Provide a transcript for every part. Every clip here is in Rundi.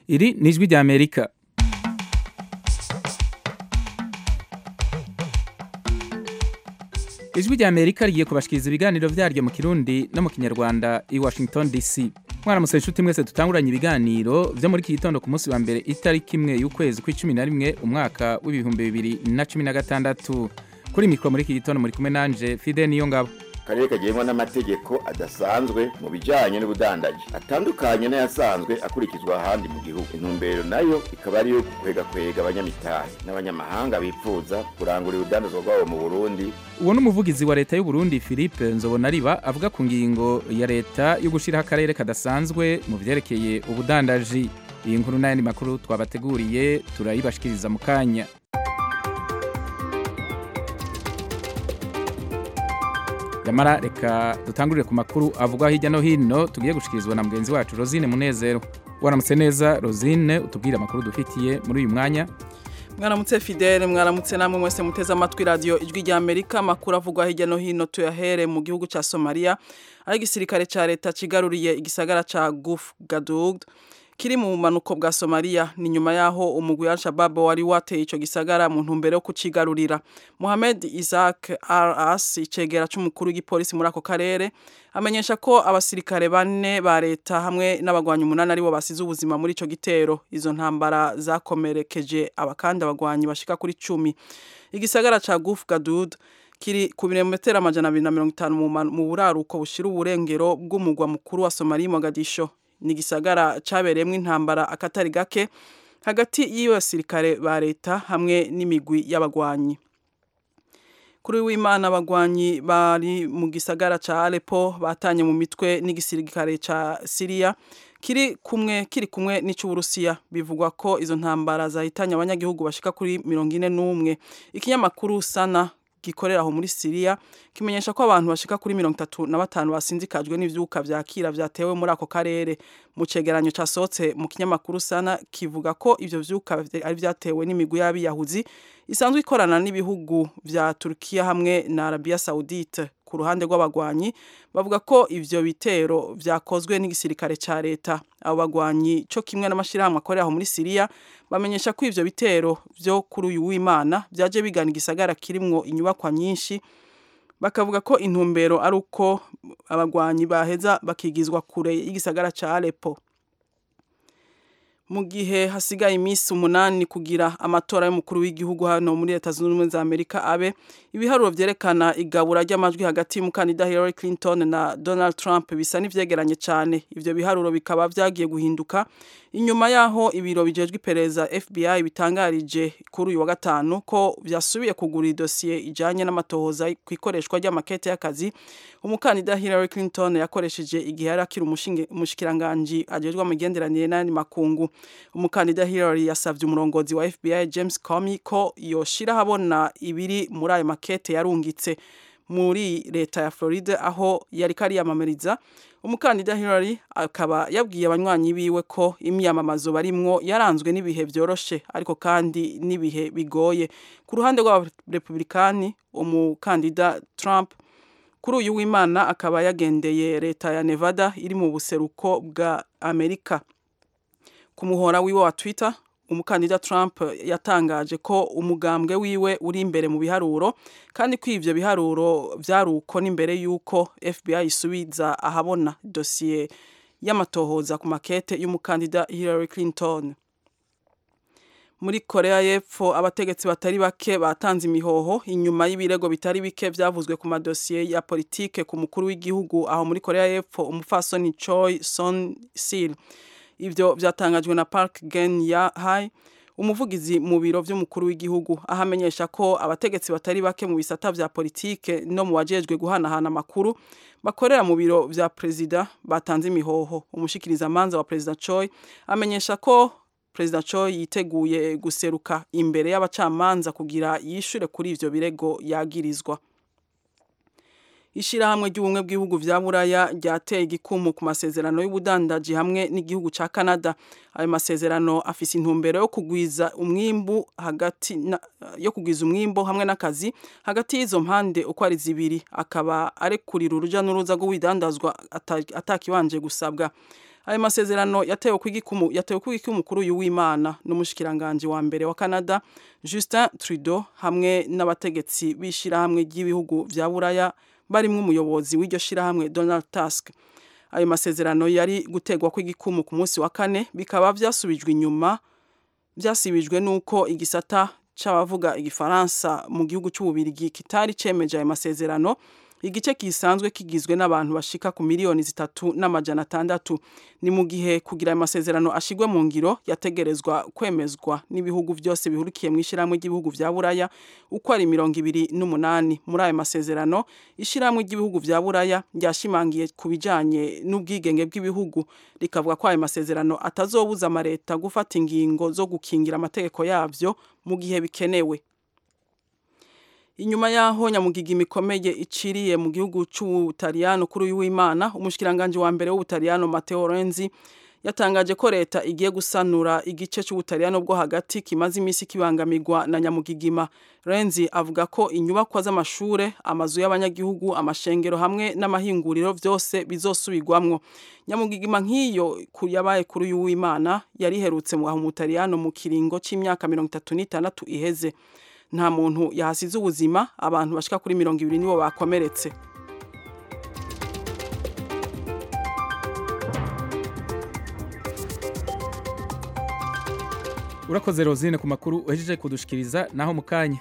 Iri ni ijwi rya Amerika. Ijwi rya Amerika rigiye kubashikiriza ibiganiro vyaryo mu Kirundi no mu Kinyarwanda i Washington DC. Mwaramutse inshuti mwese tutanguranye ibiganiro vyo muri iki gitondo ku munsi wa mbere itariki imwe y'ukwezi kwa11 umwaka w'ibihumbi 2016. Kuri mikro muri iki gitondo muri kumwe nanje Fide Niyongabo. Karere kagengwa n'amategeko adasanzwe mu bijanye n'ubudandaji atandukanye n'ayasanzwe akurikizwa ahandi mu gihugu. Intumbero nayo ikaba ari yo kwega abanyamitahe n'abanyamahanga bipfuza kurangurira ubudandazwa bwabo mu Burundi. Uwo n'umuvugizi wa leta y'u Burundi Philippe Nzobonariba avuga ku ngingo ya leta yo gushiraho akarere kadasanzwe mu vyerekeye ubudandaji. Iyi nkuru n'ayandi makuru twabateguriye turayibashikiriza mu kanya. Yamara reka dutangurire ku makuru avugwa hirya no hino tugiye gushikirizwa na mugenzi wacu Rosine Munezero. Waramutse neza Rosine, utubwira amakuru dufitiye muri uyu mwanya. Mwaramutse Fidele, mwaramutse namwe mwese muteze amatwi radio ijwi rya Amerika. Amakuru avugwa hirya no hino tuyahere mu gihugu ca Somalia, aho igisirikare ca leta kigaruriye igisagara ca Guf Gadoud kiri mu manuko bwa Somalia. Ni nyuma yaho umugwi wa Al-Shabaab wari wateye ico gisagara mu ntumbero yo kucigarurira. Mohamed Isaac Al-As, icegera c'umukuru w'igipolisi muri ako karere, amenyesha ko abasirikare bane ba leta hamwe n'abagwanyi 8 aribo basize ubuzima muri ico gitero. Izo ntambara zakomerekeje abakandi abagwanyi bashika kuri 10. Igisagara ca Guf Gadoud kiri ku birometero 250 mu buraruko bushira uburengero bw'umugwa mukuru wa Somalia Mogadisho. Ni gisagara cabereyemwe intambara akatari gake hagati y'iyo basirikare ba leta hamwe n'imigwi y'abagwanyi. Kuri w'Imana abagwanyi bari mu gisagara ca Aleppo batanye mu mitwe n'igisirikare ca Syria kiri kumwe n'ic'Uburusiya. Bivugwa ko izo ntambara zahitanye abanyagihugu bashika kuri 41. Ikinyamakuru Sana gikorera aho muri Syria kimenyesha ko abantu bashika kuri 35 basinzikajwe n'ivyuka vyakira vyatewe muri ako karere. Mu cegeranyo casohotse mu kinyamakuru Sana kivuga ko ivyo vyuka ari vyatewe n'imigwi y'abiyahuzi isanzwe ikorana n'ibihugu vya Turkiya hamwe na Arabia Saudite. Ku ruhande rw'abagwanyi bavuga ko ivyo bitero vyakozwe n'igisirikare ca leta. Abo bagwanyi co kimwe n'amashirahamwe akorera aho muri Syria bamenyesha ko ivyo bitero vyo kuri uyu w'Imana vyaje bigana igisagara kirimwo inyubakwa nyinshi. Bakavuga ko intumbero ari uko abagwanyi baheza bakigizwa kure y'igisagara ca Aleppo. Mu gihe hasigaye imisi 8 kugira amatora y'umukuru w'igihugu hano muri Leta Zunze Ubumwe za Amerika abe, ibiharuro vyerekana igabura ry'amajwi hagati y'umukandida Hillary Clinton na Donald Trump bisa n'ivyegeranye cyane. Ivyo biharuro bikaba vyagiye guhinduka inyuma yaho ibiro bijejwe iperereza FBI bitangarije kuri uyu wa gatanu ko vyasubiye kugura idosiye ijanye n'amatohoza kwikoreshwa ry'amakete y'akazi umukandida Hillary Clinton yakoresheje igihe yari akiri umushikiranganje ajejwe amagenderanire n'andi makungu. Umukandida Hillary yasavye umurongozi wa FBI James Comey ko yoshira habona ibiri muri ayo makete yarungitse muri leta ya Florida aho yari kariyamamariza. Umukandida Hillary akaba yabwiye abanywanyi biwe ko imyamamazo barimwo yaranzwe n'ibihe vyoroshe ariko kandi n'ibihe bigoye. Ku ruhande rwa Republikani, umukandida Trump kuri uyu w'Imana akaba yagendeye leta ya Nevada iri mu buseruko bwa Amerika. Ku muhora wiwe wa Twitter, umukandida Trump yatangaje ko umugambwe wiwe uri imbere mu biharuro kandi ko ivyo biharuro vyaruko n'imbere yuko FBI isubiza ahabona dosiye y'amatohoza ku makete y'umukandida Hillary Clinton. Muri Korea y'Epfo abategetsi batari bake batanze imihoho inyuma y'ibirego bitari bike vyavuzwe ku madosiye ya politike ku mukuru w'igihugu aho muri Korea y'Epfo umufasoni Choi Son-sil. Ivyo vyatangajwe na Park Geun-hye, umuvugizi mu biro vy'umukuru w'igihugu, ahamenyesha ko abategetsi batari bake mu bisata vya politike no mu bajejwe guhanahana amakuru bakorera mu biro vya prezida batanze imihoho. Umushikiriza manza wa President Choi amenyesha ko President Choi yiteguye guseruka imbere y'abacamanza kugira yishure kuri ivyo birego yagirizwa. Ishirahamwe ry'ubumwe bw'ibihugu vya Buraya ryateye igikumu ku masezerano y'ubudandaji hamwe n'igihugu ca Canada. Ayo masezerano afise intumbero yo kugwiza umwimbu hamwe n'akazi hagati y'izo mpande uko ari zibiri, akaba arekurira uruja n'uruza rw'ubidandazwa atakibanje gusabwa. ayo masezerano yatewe kw'igikumu kuri uyu w'Imana n'umushikiranganje wa mbere wa Canada Justin Trudeau hamwe n'abategetsi b'ishirahamwe ry'ibihugu vya Buraya barimwe umuyobozi w'iryo shirahamwe Donald Tusk. Ayo masezerano yari gutegwa kw'igikumu ku munsi wa kane bikaba vyasibijwe nuko igisata c'abavuga igifaransa mu gihugu c'Ububirigi kitari cemeje ayo masezerano, igice kisanzwe kigizwe n'abantu bashika ku miliyoni 3.6. Ni mu gihe kugira ayo masezerano ashigwe mu ngiro yategerezwa kwemezwa n'ibihugu byose bihurikiye mu ishiramwe ry'ibihugu vya Buraya uko ari 28. Muri ayo masezerano ishiramwe ry'ibihugu vya Buraya ryashimangiye kubijanye n'ubwigenge bw'ibihugu, rikavuga ko ayo masezerano atazobuza amareta gufata ingingo zo gukingira amategeko yavyo mu gihe bikenewe. Inyuma yaho nyamugiga imikomeye iciriye mu gihugu c'Ubutaliyano kuri uyu w'Imana, umushikiranganje wa mbere w'Ubutaliyano Matteo Renzi yatangaje ko leta igiye gusanura igice c'Ubutaliyano bwo hagati kimaze imisi kibangamirwa na nyamugigima. Renzi avuga ko inyubakwa z'amashure, amazu y'abanyagihugu, amashengero hamwe n'amahinguriro vyose bizosubirwamwo. Nyamugigima nk'iyo yabaye kuri uyu w'Imana yariherutse mu Butaliyano mu kiringo c'imyaka 36 iheze. Nta muntu yahasize ubuzima, abantu bashika kuri 20 nibo bakomeretse. Urakoze Rosine ku makuru uhejeje kudushikiriza naho mukanya.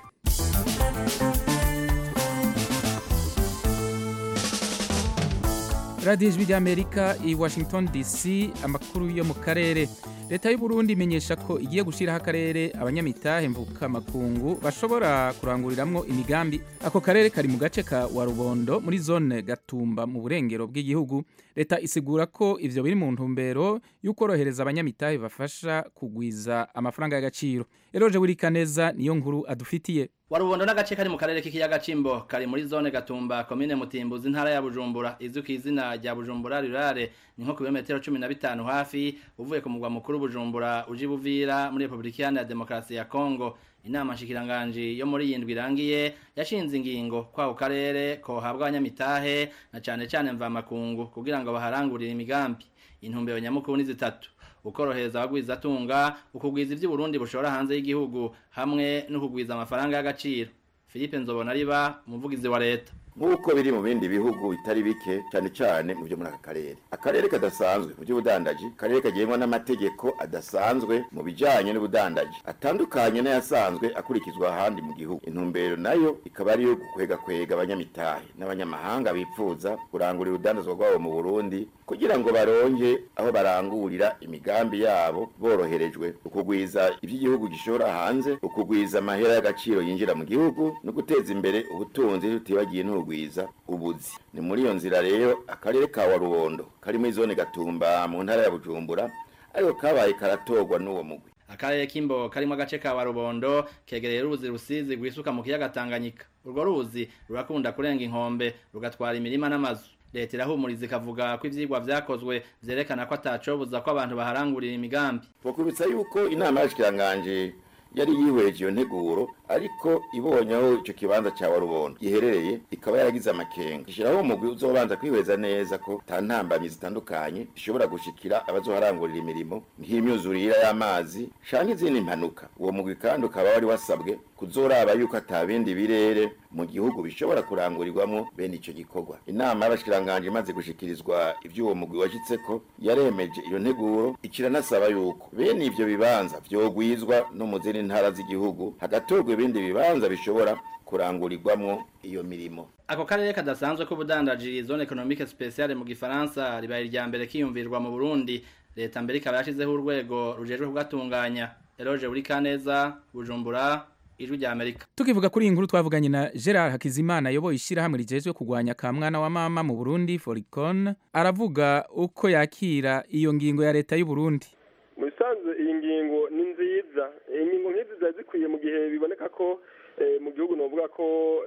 Radio Ijwi ry'Amerika i Washington DC, amakuru yo mu karere. Leta y'u Burundi imenyesha ko igiye gushiraho akarere abanyamitahe mvuka makungu bashobora kuranguriramwo imigambi. Ako karere kari mu gace ka Warubondo muri zone Gatumba mu burengero bw'igihugu. Leta isigura ko ivyo biri mu ntumbero y'ukorohereza abanyamitahe bafasha kugwiza amafaranga y'agaciro. Eroje Wirikaneza niyo nkuru adufitiye. Warubondo n'agace kari mu karere k'ikiyaga Cimbo kari muri zone Gatumba commune Mutimbuzi intara ya Bujumbura izwi kw'izina rya Bujumbura rurare ni nko kilometero 15 hafi uvuye ku mugwa mukuru Bujumbura uje Buvira muri Republika ya Demokarasi ya Kongo. Inama nshikiranganje yo muri yindwi irangiye yashinze ingingo kwa karere ko habwa abanyamitahe na cane mva makungu kugira ngo baharangurire imigambi. Intumbero nyamukuru ni zitatu: ukorohereza abagwiza tunga, ukugwiza ivyo Burundi bushora hanze y'igihugu hamwe no kugwiza amafaranga y'agaciro. Philippe Nzobonariba umuvugizi wa leta. Nk'uko biri mu bindi bihugu bitari bike cyane mu byo muri aka karere. Akarere kadasanzwe mu by'ubudandaji, akarere kagengwa n'amategeko adasanzwe mu bijanye n'ubudandaji atandukanye n'ayasanzwe akurikizwa ahandi mu gihugu. Intumbero nayo ikaba ari yo kwega abanyamitahe n'abanyamahanga bipfuza kurangurira urudandazwa rwabo mu Burundi kugira ngo baronke aho barangurira imigambi yabo boroherejwe, ukugwiza iby'igihugu gishora hanze, ukugwiza amahera y'agaciro yinjira mu gihugu no guteza imbere ubutunzi tutibagiye n'ubugwiza ubuzi. Ni muri iyo nzira rero akarere ka Warubondo kari muri zone Gatumba mu ntara ya Bujumbura ariko kabaye karatorwa n'uwo mugwi. Akarere k'Imbo karimo agace ka Warubondo kegereye uruzi Rusizi gwisuka mu kiyaga Tanganyika. Urwo ruzi rurakunda kurenga inkombe rugatwara imirima n'amazu. Leta irahumuriza ikavuga ko ivyigwa vyakozwe vyerekana ko atacobuza ko abantu baharangurira imigambi. Twakubitsa yuko inama y'abashikiranganje yari yihweje iyo nteguro ariko ibonye aho ico kibanza ca Warubondo giherereye ikaba yaragize amakenga. Ishiraho umugwi uzobanza kwihweza neza ko ta ntambamyi zitandukanye ishobora gushikira abazoharangurira imirimo nk'imyuzurira y'amazi canke izindi mpanuka. Uwo mugwi kandi ukaba wari wasabwe kuzoraba yuko atabindi birere mu gihugu bishobora kurangurirwamo bene ico gikorwa. Inama y'abashikiranganje imaze gushikirizwa ivy'uwo mugwi washitseko yaremeje iyo nteguro ikiranasaba yuko bene ivyo bibanza vyogwizwa no mu zindi ntara z'igihugu hagatorwa ibindi bibanza bishobora kurangurirwamwo iyo mirimo. Ako karere kadasanzwe k'ubudandaji zone économique spéciale mu gifaransa ribaye irya mbere kiyumvirwa mu Burundi. Leta mbere ikaba yashizeho urwego rujejwe kugatunganya. Eroje Wirikaneza, Bujumbura, Ijwi rya Amerika. Tukivuga kuri iyi nkuru twavuganye na Gerard Hakizimana yoboye ishirahamwe rijejwe kugwanya ka mwana wa mama mu Burundi Foricon, aravuga uko yakira iyo ngingo ya leta y'u Burundi. Musanze iyi ngingo ni nziza. Ingingo nk'izi zikwiye mu gihe biboneka ko mu gihugu novuga ko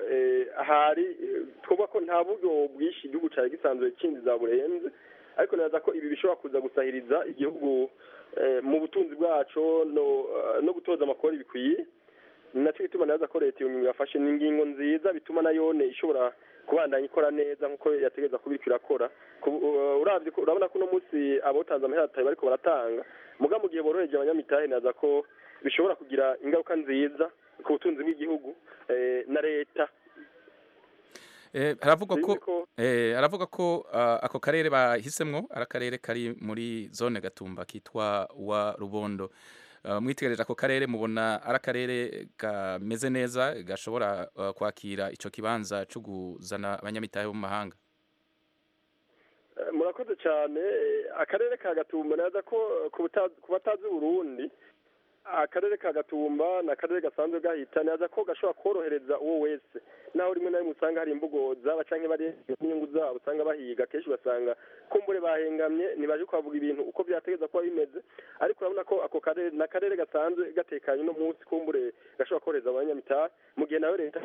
ahari twoba ko nta buryo bwishi igihugu cyari gisanzwe kindiza burenze, ariko naza ko ibi bishobora kuza gusahiriza igihugu mu butunzi bwaco no gutoza amakori bikwiye. Naco gituma naza ko leta iyo ngingo yafashe n'ingingo nziza bituma nayone ishobora kubandanya ikora neza nkuko yategeza kubirika irakora urabona ko uno munsi abotanze amahera atari bariko baratanga muga mu gihe boroheje abanyamitahe naza ko bishobora kugira ingaruka nziza ku butunzi bw'igihugu na leta. aravuga ko ako karere bahisemwo ari akarere kari muri zone Gatumba kitwa wa Rubondo. Mwitegereje ako karere mubona ari akarere kameze neza gashobora kwakira ico kibanza cyo kuzana abanyamitahe bo mu mahanga? Murakoze cyane. Akarere ka Gatumba naza ko ku batazi Burundi, akarere ka Gatumba na akarere gasanzwe gahita naza ko gashobora korohereza uwo wese, naho rimwe na rimwe usanga hari imbugo zaba canke bari inyungu zabo usanga bahiga, kenshi basanga kumbure bahengamye ntibaje kwavuga ibintu uko byategeza kuba bimeze, ariko urabona ko ako karere na karere gasanzwe gatekanye no munsi kumbure gashobora korohereza abanyamitahe, mu gihe nawe leta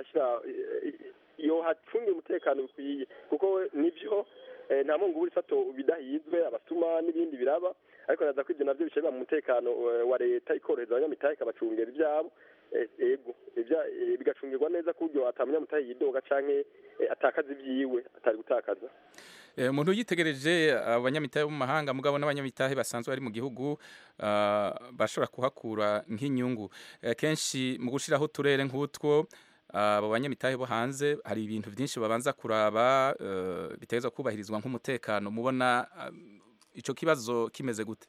yo hacungira umutekano bikwiye, kuko nivyo nta mungu buri fato bidahizwe abasuma n'ibindi biraba, ariko naza kwivyo navyo bishobora mu mutekano wa leta ikorohereza abanyamitahe ikabacungera ivyabo bigacungirwa neza ku buryo atamunyamitahe yidoga canke atakaza ivyiwe atari gutakaza. Umuntu yitegereje abanyamitahe bo mu mahanga mugabo n'abanyamitahe basanzwe ari mu gihugu bashobora kuhakura nk'inyungu kenshi mu gushiraho turere nk'utwo abo banyamitahe bo hanze hari ibintu byinshi babanza kuraba biteza kubahirizwa nk'umutekano. Mubona ico kibazo kimeze gute?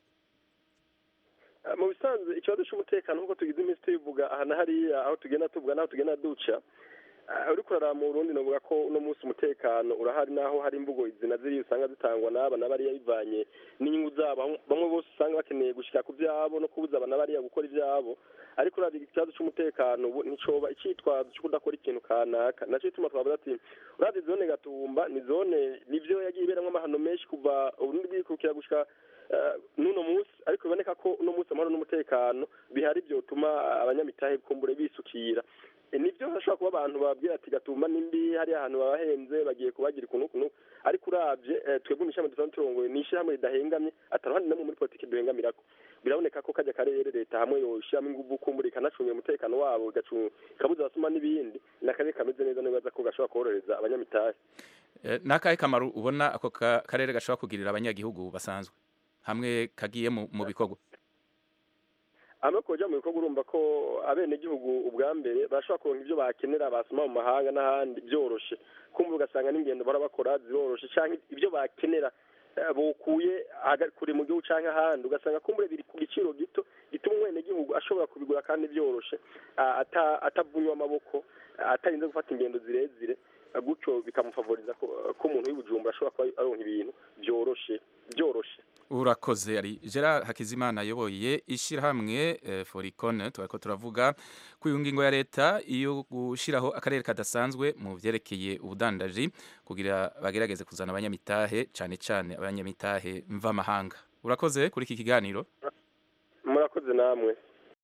Mu bisanzwe ikibazo cy'umutekano nk'uko tugize iminsi tubivuga aha na hariya aho tugenda tuvuga n'aho tugenda duca, uri kurara mu Burundi novuga ko uno munsi umutekano urahari, naho hari imbugo izina ziri usanga zitangwa n'aba n'abariya bivanye n'inyungu zabo, bamwe bose usanga bakeneye gushika ku vyabo no kubuza aba n'abariya gukora ivyabo, ariko uravye ikibazo c'umutekano nticoba icitwazo cyo kudakora ikintu kanaka. Naco ituma twavuga ati uravye zone Gatumba ni zone nivyo yagiye iberamwo amahano menshi kuva Uburundi bwikukira gushika nuno munsi, ariko biboneka ko uno munsi amahoro n'umutekano bihari vyotuma abanyamitahe kumbure bisukira. Nivyo hashobora kuba abantu babwira ati Gatumba nimbi hari ahantu babahenze bagiye kubagira kunukuno, ariko uravye twebwe imishami dusanzwe turongoye nishi hamwe ridahengamye ataruhandi namwe muri politiki duhengamirako, biraboneka ko kajya karere leta hamwe yoshiramo inguvu kumbura ikanacungira umutekano wabo ikabuza abasuma n'ibindi, n'akarere kameze neza nibaza ko gashobora korohereza abanyamitahe. N'akahe kamaro ubona ako karere gashobora kugirira abanyagihugu basanzwe hamwe kagiye mu bikorwa? Amakoja mu bikorwa urumva ko abenegihugu ubwa mbere bashobora kuronka ivyo bakenera basoma mu mahanga n'ahandi byoroshe, kumva ugasanga n'ingendo barabakora ziroroshe canke ivyo bakenera bokuye kure mu gihugu canke ahandi ugasanga kumbure biri ku giciro gito gituma umwenegihugu ashobora kubigura kandi byoroshe atavunywa amaboko atarinze gufata ingendo zirezire, gutyo bikamufavoriza ko umuntu w'Ibujumbura ashobora kuba aronka ibintu byoroshe. Urakoze. Ari Gerard Hakizimana ayoboye ishirahamwe Foricon, twariko turavuga ku ngingo ya leta iyo gushiraho akarere kadasanzwe mu vyerekeye ubudandaji kugira bagerageze kuzana abanyamitahe cane cane abanyamitahe mva mahanga. Urakoze kuri iki kiganiro. Murakoze namwe.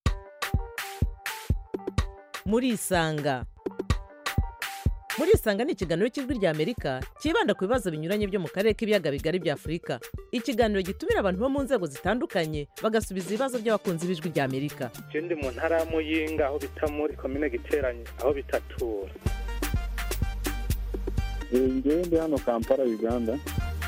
Muri isanga ni ikiganiro cy'ijwi rya Amerika kibanda ku bibazo binyuranye byo mu karere k'ibiyaga bigari bya Afurika. Ikiganiro gitumira abantu bo mu nzego zitandukanye bagasubiza ibibazo by'abakunzi b'ijwi rya Amerika. Je ndi mu ntara ya Muyinga aho bita muri commune Giteranye aho bitatura. Ndi hano Kampala Uganda.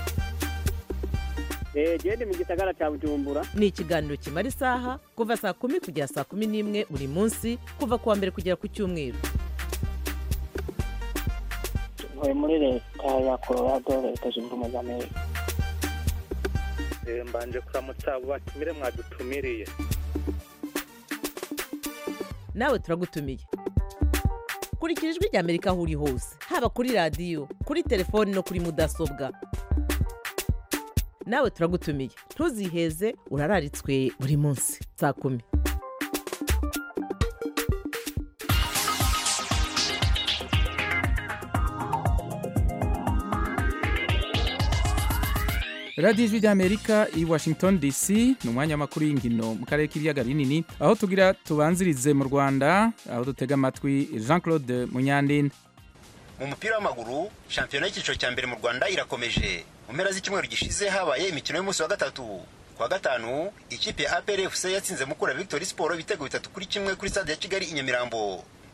Ndi mu gisagara cya Bujumbura. Ni ikiganiro kimara isaha kuva saa 10 kugera saa 11 buri munsi kuva kuwa mbere kugera ku cyumweru. Muri leta ya Colorado leta zunze ubumwe za Amerika. Mbanje kuramutsa batumire mwadutumiriye. Nawe turagutumiye. Kurikira ijwi rya Amerika aho uri hose, haba kuri radio, kuri telefone no kuri mudasobwa. Nawe turagutumiye. Ntuziheze urararitswe buri munsi saa 10. Radio Ijwi ry'Amerika i Washington DC ni umwanya makuru y'inkino mu karere k'ibiyaga binini aho tugira tubanzirize mu Rwanda aho dutega amatwi Jean-Claude Munyandinda. Mu mupira w'amaguru shampiyona y'ikiciro cya mbere mu Rwanda irakomeje. Mu mpera z'icyumweru gishize habaye imikino y'umunsi wa gatatu. Kwa gatanu ikipe ya APR FC yatsinze Mukura Victory Sport ibitego 3-1 kuri stade ya Kigali i Nyamirambo.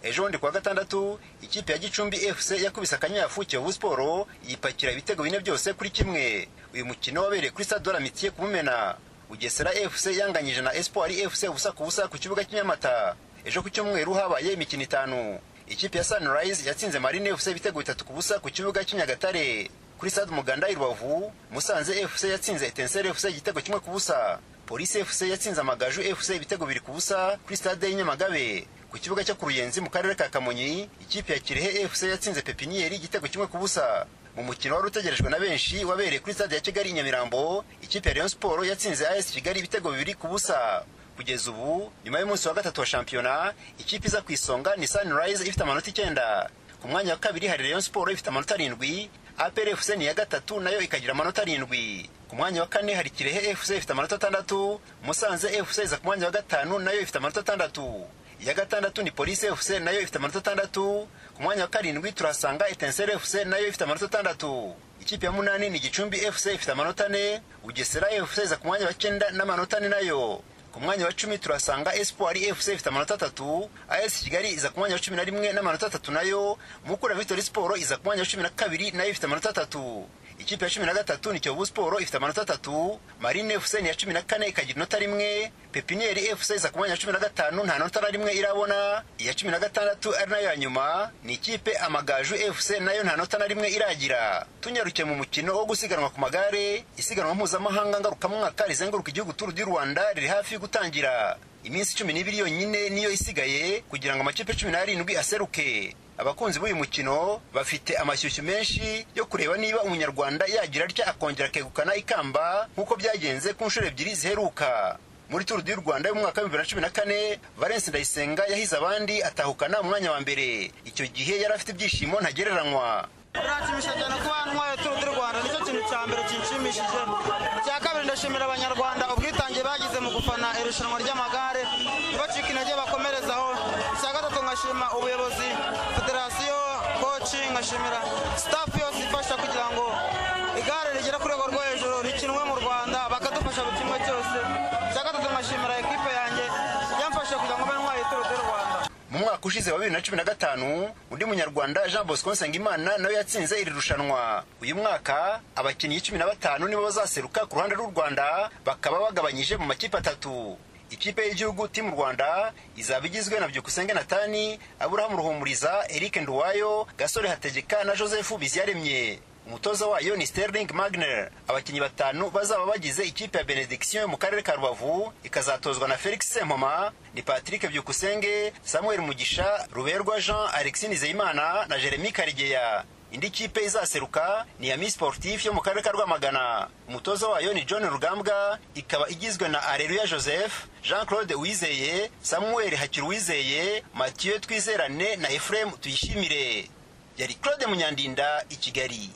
ejo bundi kuwa gatandatu ikipe ya Gicumbi FC yakubise akanyafu Kiyovu Sport yipakira ibitego bine byose kuri kimwe. Uyu mukino wabereye kuri Stade de l'Amitié ku Mumena. Bugesera FC yanganyije na Espoir FC ubusa ku busa ku kibuga cy'Inyamata. Ejo ku cyumweru habaye imikino 5. Ikipe ya Sunrise yatsinze Marine FC ibitego 3 ku busa ku kibuga cy'Inyagatare. Kuri Stade Muganda i Rubavu, Musanze FC yatsinze Etincelle FC igitego 1 ku busa. Police FC yatsinze Amagaju FC ibitego 2 ku busa kuri Stade y'Inyamagabe. Ku kibuga cyo ku Ruyenzi mu karere ka Kamonyi, ikipe ya Kirehe FC yatsinze Pepinieri igitego 1 ku busa. Mu mukino wari utegerejwe na benshi wabereye kuri Stade ya Kigali Nyamirambo, ikipe ya Rayon Sport yatsinze AS Kigali ibitego 2 ku busa. Kugeza ubu nyuma y'umunsi wa gatatu wa shampiyona, ikipe iza kwisonga ni Sunrise ifite amanota 9. Ku mwanya wa kabiri hari Rayon Sport ifite amanota 7. APR FC ni ya gatatu nayo ikagira amanota 7. Ku mwanya wa kane hari Kirehe FC ifite amanota 6. Musanze FC iza ku mwanya wa gatanu nayo ifite amanota 6. Ya gatandatu ni Police FC nayo ifite amanota 6. Ku mwanya wa karindwi turasanga Etincelle FC nayo ifite amanota 6. Ikipe ya munani ni Gicumbi FC ifite amanota 4. Bugesera FC iza ku mwanya wa 9 n'amanota 4 nayo. Ku mwanya wa 10 turasanga Espoir FC ifite amanota 3. AS Kigali iza ku mwanya wa 11 n'amanota 3 nayo. Mukura Victory Sport iza ku mwanya wa 12 nayo ifite amanota 3. Ikipe ya 13 ni Kiyovu Sport ifite amanota 3. Marine FC ni ya 14 ikagira inota 1. Pepinieri FC iza ku mwanya wa 15 nta nota na rimwe irabona. Iya 16 ari nayo ya nyuma ni ikipe Amagaju FC nayo nta nota na rimwe iragira. Tunyarukiye mu mukino wo gusiganwa ku magare, isiganwa mpuzamahanga ngarukamwaka rizenguruka igihugu Tour du Rwanda riri hafi gutangira. Iminsi 12 yonyine niyo isigaye kugira ngo amakipe 17 aseruke. Abakunzi b'uyu mukino bafite amashyushyu menshi yo kureba niba umunyarwanda yagira atya akongera kegukana ikamba nkuko byagenze ku nshuro ebyiri ziheruka. Muri Tour du Rwanda mu mwaka wa 2014, Valence Ndayisenga yahize abandi atahukana umwanya wa mbere. Icyo gihe yari afite ibyishimo ntagereranywa. Biranshimisha cyane kuba ntwaye Tour du Rwanda, nicyo kintu cya mbere kinshimishije. Cya kabiri ndashimira abanyarwanda ubwitange bagize mu gufana irushanwa ry'amagare, bacika intege bakomerezaho. Cya gatatu ngashima ubuyobozi, federasiyo, coach, ngashimira staff yose ifasha kugira ngo igare rigera ku rwego rwo hejuru rikinwe mu Rwanda, bakadufasha buri kimwe cyose. Cya gatatu ngashimira ekipe yanjye yamfasha kugira ngo ntwaye Tour du Rwanda. Mu mwaka ushize wa 2015, undi munyarwanda Jean Bosco Nsengimana nawe yatsinze iri rushanwa. Uyu mwaka abakinnyi 15 nibo bazaseruka ku ruhande rw'u Rwanda, bakaba bagabanyije mu makipe 3. Ikipe y'igihugu Team Rwanda izaba igizwe na Byukusenge Natani, Abraham Ruhumuriza, Eric Nduwayo, Gasore Hategeka na Joseph Biziyaremye. Umutoza wayo ni Sterling Magner. Abakinnyi 5 bazaba bagize ikipe ya Benediction mu karere ka Rubavu, ikazatozwa na Felix Sempoma, ni Patrick Byukusenge, Samuel Mugisha, Ruberwa Jean, Alexis Nizeyimana na Jeremy Karigeya. Indi kipe izaseruka ni ya Miss Sportif yo mu karere ka Rwamagana. Umutoza wayo ni John Rugambwa, ikaba igizwe na Areruya Joseph, Jean-Claude Uwizeye, Samuel Hakiruwizeye, Mathieu Twizerane na Ephraim Tuyishimire. Yari Claude Munyandinda i Kigali.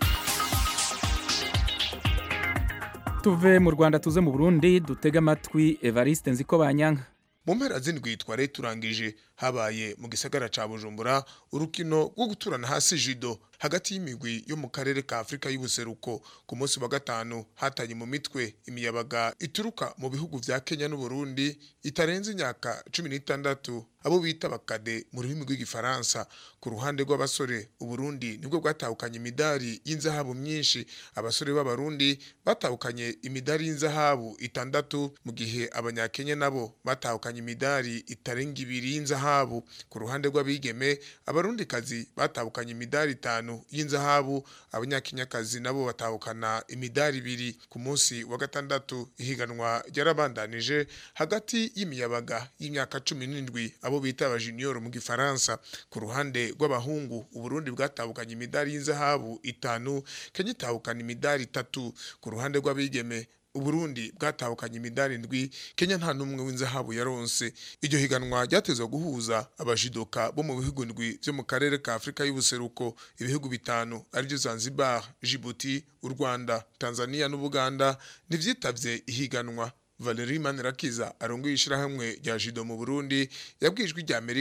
Tuve mu Rwanda tuze mu Burundi dutega amatwi Evariste Nzikobanyanka. Mu mpera z'indwi tware turangije habaye mu gisagara ca Bujumbura urukino rwo guturana hasi judo hagati y'imigwi yo mu karere ka Afrika y'ubuseruko. Ku munsi wa gatanu hatanye mu mitwe imiyabaga ituruka mu bihugu vya Kenya n'u Burundi itarenze imyaka 16, abo bita bakade mu rurimi rw'igifaransa. Ku ruhande rw'abasore, u Burundi nibwo bwatahukanye imidari y'inzahabu myinshi. Abasore b'abarundi batahukanye imidari y'inzahabu 6, mu gihe abanyakenya nabo batahukanye imidari itarenga 2 y'inzahabu. Ku ruhande rw'abigeme, abarundi kazi batahukanye imidari 5 y'inzahabu, abanyakenyakazi nabo batahukana imidari 2. Ku munsi wa gatandatu ihiganwa ryarabandanije hagati y'imiyabaga y'imyaka 17, abo bita aba junior mu gifaransa. Ku ruhande rw'abahungu, u Burundi bwatahukanye imidari y'inzahabu 5, Kenya itahukana imidari 3. Ku ruhande rw'abigeme, u Burundi bwatahukanye imidari 7, Kenya nta numwe w'inzahabu yaronse. Iryo higanwa ryatezwe guhuza abajidoka bo mu bihugu 7 byo mu karere ka Afrika y'ubuseruko. Ibihugu 5 aribyo Zanzibar, Djibouti, u Rwanda, Tanzania n'Ubuganda ntivyitavye ihiganwa. Valerie Manirakiza arongoye ishirahamwe rya judo mu Burundi yabwijwe rya Amerika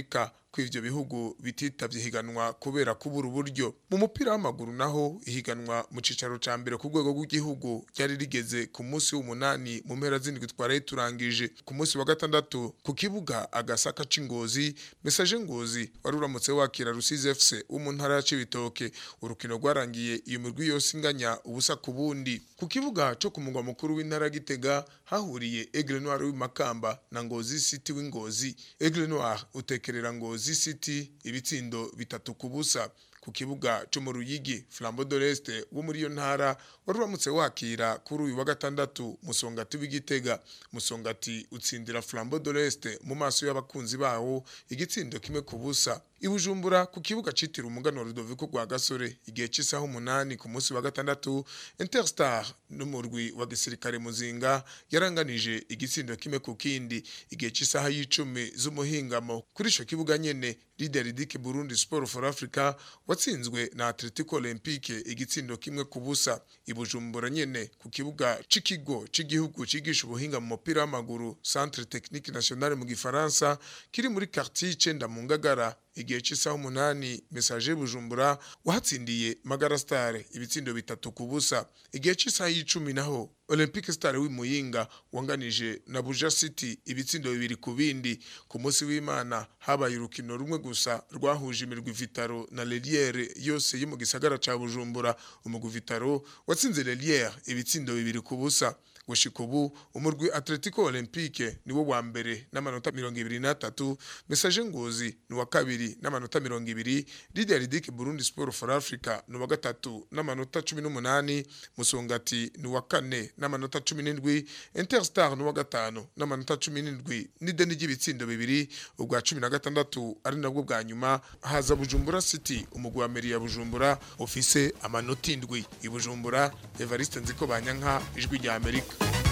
ko ivyo bihugu bititavye higanwa kubera kubura uburyo. Mu mupira w'amaguru naho ihiganwa mu cicaro ca mbere ku rwego rw'igihugu ryari rigeze ku munsi w'umunani mu mpera z'indwi twaraye turangije. Ku munsi wa gatandatu ku kibuga agasaka c'Ingozi, Message Ngozi wari uramutse wakira Rusizi FC wo mu ntara ya Cibitoke. Urukino rwarangiye iyo mirwi yose inganya ubusa ku bundi. Ku kibuga cyo ku mugwa mukuru w'intara Gitega hahuriye Aigle Noir w'Imakamba na Ngozi City w'Ingozi. Aigle Noir utekerera Ngozi City ibitsindo 3-0. Ku kibuga cyo mu Ruyigi, Flambeau de l'Est wo muri yo ntara wari uramutse wakira kuri uyu wa gatandatu Musongati w'Igitega. Musongati utsindira Flambeau de l'Est mu maso y'abakunzi bawo igitsindo 1-0. Ibujumbura ku kibuga citira umugano Rudoviko rwa Gasore igihe cy'isaha 8 ku munsi wa gatandatu Interstar n'umurwi wa gisirikare Muzinga yaranganije igitsindo 1 ku kindi igihe cy'isaha y'10 z'umuhingamo. Kuri ico kibuga nyene Leader Dick Burundi Sport for Africa watsinzwe na Atletico Olympique igitsindo 1-0. Ibujumbura nyene ku kibuga c'ikigo c'igihugu cigisha ubuhinga mu mupira w'amaguru Centre Technique National mu Gifaransa kiri muri quartier 9 mu Ngagara igihe cy'isaha 8 Message Bujumbura wahatsindiye Magara Star ibitsindo 3-0. Igihe cy'isaha y'10 naho Olympic Star w'Imuyinga wanganije na Buja City ibitsindo 2 ku bindi. Ku munsi w'Imana habaye urukino rumwe gusa rwahuje imirwi Vitaro na Leliere yose yo mu gisagara ca Bujumbura. Umugwi Vitaro watsinze Leliere ibitsindo 2-0. Gushika ubu umurwi Atletico Olympique niwo wa mbere n'amanota 23, Message Ngozi ni wa kabiri n'amanota 20, Leader Dick Burundi Sport for Africa ni wa gatatu n'amanota 18, Musongati ni wa kane n'amanota 17, Interstar ni wa gatanu n'amanota 17 n'ideni ry'ibitsindo 2. Ubwa 16 ari nabwo bwa nyuma haza Bujumbura City umugwi wa Meri ya Bujumbura ofise amanota 7. Ibujumbura Evariste Nziko Banyanka ijwi rya Amerika.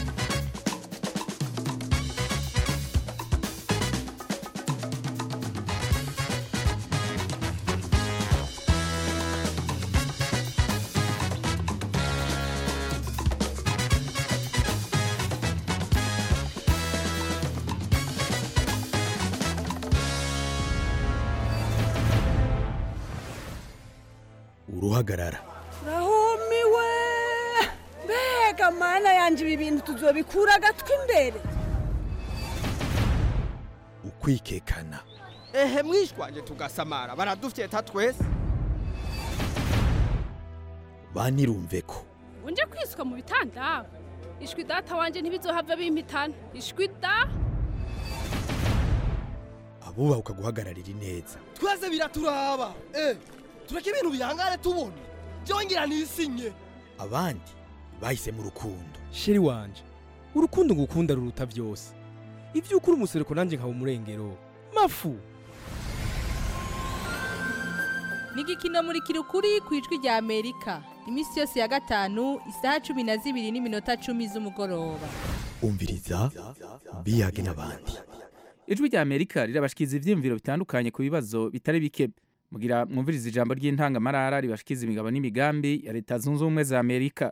Uruhagarara rahumiwe mbega mana yanje ibi bintu tuzobikura agatwi imbere ukwikekana ehe mwishwaje tugasamara baradufyeta twese banirumve ko unje kwiswa mu bitanda ishwi data wanje ntibizohava bimpitana ishwi da abuba ukaguhagararira neza twese biraturaba tureke ibintu bihangare tubone byongera nisinye abandi bahise mu rukundo sheri wanje urukundo ngukunda ruruta byose ivyo ukuri umusereko nanje nkaba umurengero mafu Nigikino muri kirukuri kwijwi rya Amerika imisi yose ya gatanu isaha 12:10 z'umugoroba umviriza biyage n'abandi. Ijwi rya Amerika rirabashikiza ivyimviro bitandukanye ku bibazo bitari bike. Mugira mwumviriza ijambo ry'intangamarara ribashikiza imigabo n'imigambi ya Leta Zunze Ubumwe za Amerika.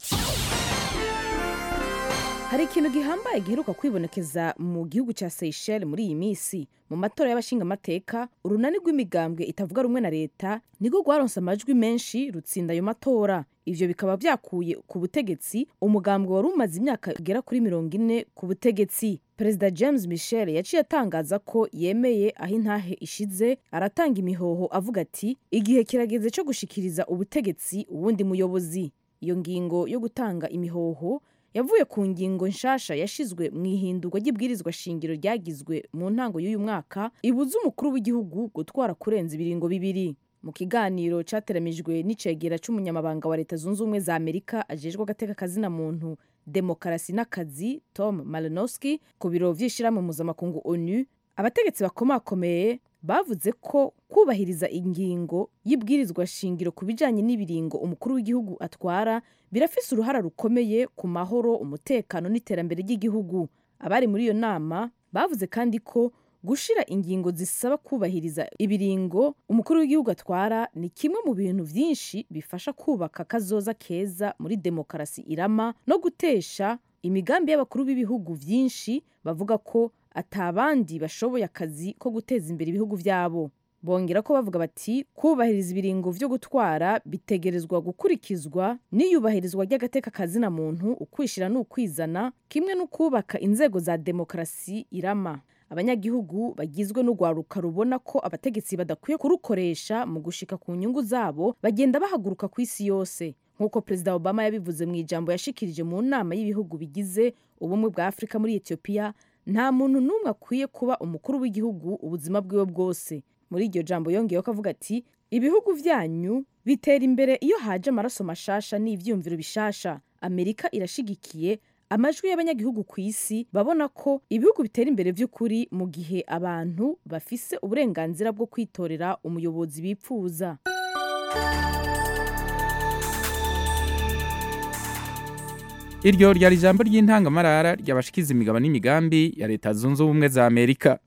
Hari ikintu gihambaye giheruka kwibonekeza mu gihugu ca Seychelles muri iyi misi. Mu matora y'abashinga amateka, urunani rw'imigambwe itavuga rumwe na leta niko rwaronse amajwi menshi rutsinda ayo matora. Ivyo bikaba vyakuye ku butegetsi umugambwe wari umaze imyaka igera kuri 40 ku butegetsi. Perezida James Michel yaciye atangaza ko yemeye aho intahe ishize, aratanga imihoho avuga ati igihe kirageze cyo gushikiriza ubutegetsi ubundi muyobozi. Iyo ngingo yo gutanga imihoho yavuye ku ngingo nshasha yashizwe mu ihindurwa ry'ibwirizwa shingiro ryagizwe mu ntango y'uyu mwaka ibuza umukuru w'igihugu gutwara kurenza ibiringo 2. Mu kiganiro cateramijwe n'icegera c'umunyamabanga wa Leta Zunze Ubumwe za Amerika ajejwe agateka kazina muntu demokarasi n'akazi Tom Malinowski ku biro vy'ishirahamwe mpuzamakungu ONU, abategetsi bakomakomeye bavuze ko kubahiriza ingingo y'ibwirizwa shingiro ku bijanye n'ibiringo umukuru w'igihugu atwara birafise uruhara rukomeye ku mahoro, umutekano n'iterambere ry'igihugu. Abari muri iyo nama bavuze kandi ko gushira ingingo zisaba kubahiriza ibiringo umukuru w'igihugu atwara ni kimwe mu bintu vyinshi bifasha kubaka kazoza keza muri demokarasi irama no gutesha imigambi y'abakuru b'ibihugu vyinshi bavuga ko atabandi bashoboye akazi ko guteza imbere ibihugu vyabo. Bongera ko bavuga bati kubahiriza ibiringo vyo gutwara bitegerezwa gukurikizwa n'iyubahirizwa ry'agateka kazina muntu, ukwishira n'ukwizana, kimwe no kubaka inzego za demokrasi irama. Abanyagihugu bagizwe n'ugwaruka rubona ko abategetsi badakwiye kurukoresha mu gushika ku nyungu zabo bagenda bahaguruka ku isi yose, nk'uko Perezida Obama yabivuze mu ijambo yashikirije mu nama y'ibihugu bigize ubumwe bwa Afrika muri Ethiopia. Nta muntu n'umwe akwiye kuba umukuru w'igihugu ubuzima bwiwe bwose. Muri iryo jambo yongeyeho kavuga ati ibihugu vyanyu bitera imbere iyo haje amaraso mashasha n'ivyumviro bishasha. Amerika irashigikiye amajwi y'abanyagihugu ku isi babona ko ibihugu bitera imbere vy'ukuri mu gihe abantu bafise uburenganzira bwo kwitorera umuyobozi bipfuza. Iryo ryari ijambo ry'intangamarara ry'abashikiza imigabo n'imigambi ya Leta Zunze Ubumwe za Amerika.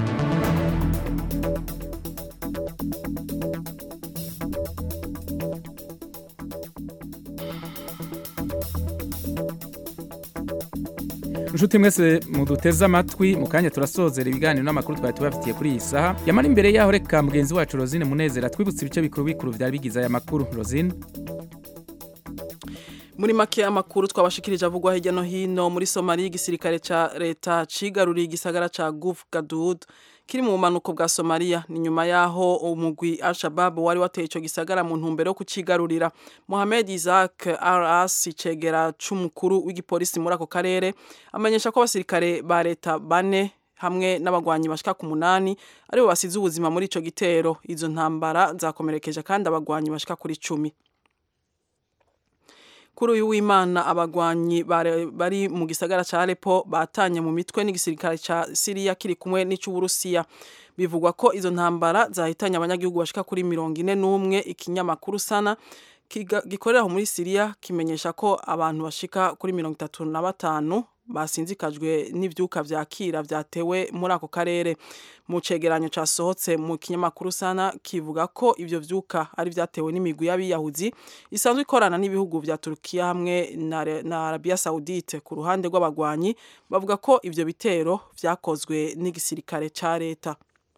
Nshuti mwese muduteze amatwi, mu kanya turasozera ibiganiro n'amakuru twari tubafitiye kuri iyi saha. Yamara imbere yaho reka mugenzi wacu Rosine Munezero twibutse ibice bikuru byari bigize aya makuru. Rosine. Muri make amakuru twabashikirije avugwa hirya no hino. Muri Somalia igisirikare ca leta cigaruriye igisagara ca Guf Gadoud kiri mu bumanuko bwa Somalia, ni nyuma yaho umugwi Al-Shabaab wari wateye ico gisagara mu ntumbero yo kucigarurira. Mohamed Isaac Al-As, cegera c'umukuru w'igipolisi muri ako karere, amenyesha ko abasirikare ba leta 4 hamwe n'abagwanyi bashika ku 8 aribo basize ubuzima muri ico gitero. Izo ntambara zakomerekeje kandi abagwanyi bashika kuri 10. Kuri uyu w'Imana abagwanyi bari mu gisagara ca Aleppo batanye mu mitwe n'igisirikare ca Syria kiri kumwe n'ic'Uburusiya. Bivugwa ko izo ntambara zahitanye abanyagihugu bashika kuri 41. Ikinyamakuru Sana gikorera muri Syria kimenyesha ko abantu bashika kuri 35 basinzikajwe n'ivyuka vyakira vyatewe muri ako karere. Mu cegeranyo casohotse mu kinyamakuru Sana kivuga ko ivyo vyuka ari vyatewe n'imigwi y'abiyahuzi isanzwe ikorana n'ibihugu vya Turkiya hamwe na Arabia Saudite. Ku ruhande rw'abagwanyi bavuga ko ivyo bitero vyakozwe n'igisirikare ca leta.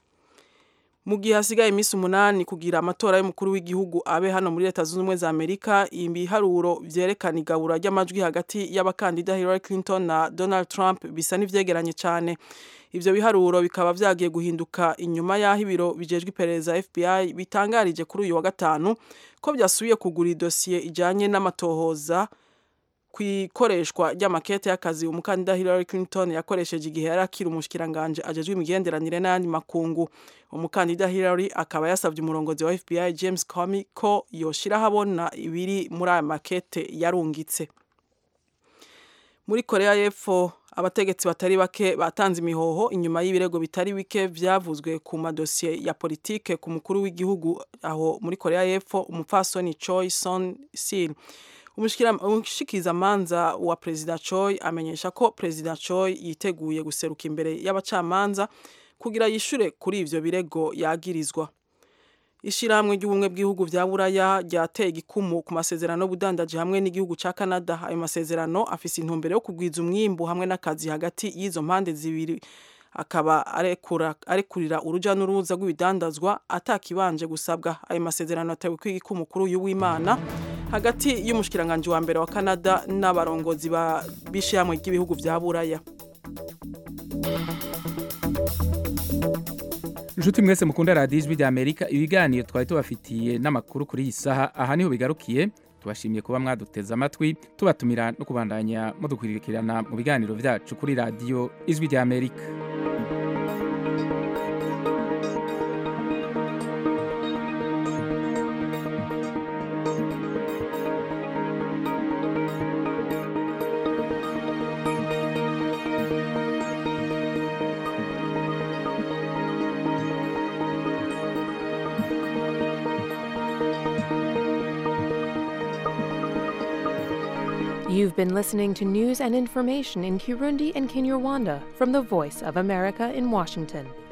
Mu gihe hasigaye iminsi 8 kugira amatora y'umukuru w'igihugu abe hano muri Leta Zunze Ubumwe za Amerika, ibiharuro vyerekana igabura ry'amajwi hagati y'abakandida Hillary Clinton na Donald Trump bisa n'ivyegeranye cyane. Ivyo biharuro bikaba vyagiye guhinduka inyuma yaho ibiro bijejwe iperereza FBI bitangarije kuri uyu wa gatanu ko vyasubiye kugura idosiye ijanye n'amatohoza kwikoreshwa ry'amakete y'akazi umukandida Hillary Clinton yakoresheje igihe yari akiri umushikiranganje ajejwe imigenderanire n'andi makungu. Umukandida Hillary akaba yasavye umurongozi wa FBI James Comey ko yoshira habona ibiri muri aya makete yarungitse. Muri Korea y'Epfo abategetsi batari bake batanze imihoho inyuma y'ibirego bitari bike vyavuzwe ku madosiye ya politike ku mukuru w'igihugu aho muri Korea y'Epfo umupfasoni Choi Son-sil. Umushikizamanza wa President Choi amenyesha ko President Choi yiteguye guseruka imbere y'abacamanza kugira yishure kuri ivyo birego yagirizwa. Ishirahamwe ry'ubumwe bw'ibihugu vya Buraya ryateye igikumu ku masezerano y'ubudandaji hamwe n'igihugu ca Canada. Ayo masezerano afise intumbero yo kugwiza umwimbu hamwe n'akazi hagati y'izo mpande zibiri, akaba arekurira uruja n'uruza rw'ibidandazwa atakibanje gusabwa. Ayo masezerano atewe kw'igikumu kuri uyu w'Imana hagati y'umushikiranganje wa mbere wa Canada n'abarongozi b'ishirahamwe ry'ibihugu vya Buraya. Nshuti mwese mukunda Radio Ijwi ry'Amerika, ibiganiro twari tubafitiye n'amakuru kuri iyi saha aha niho bigarukiye. Tubashimiye kuba mwaduteze amatwi, tubatumira no kubandanya mudukurikirana mu biganiro vyacu kuri Radio Ijwi ry'Amerika. You've been listening to news and information in Kirundi and Kinyarwanda from the Voice of America in Washington.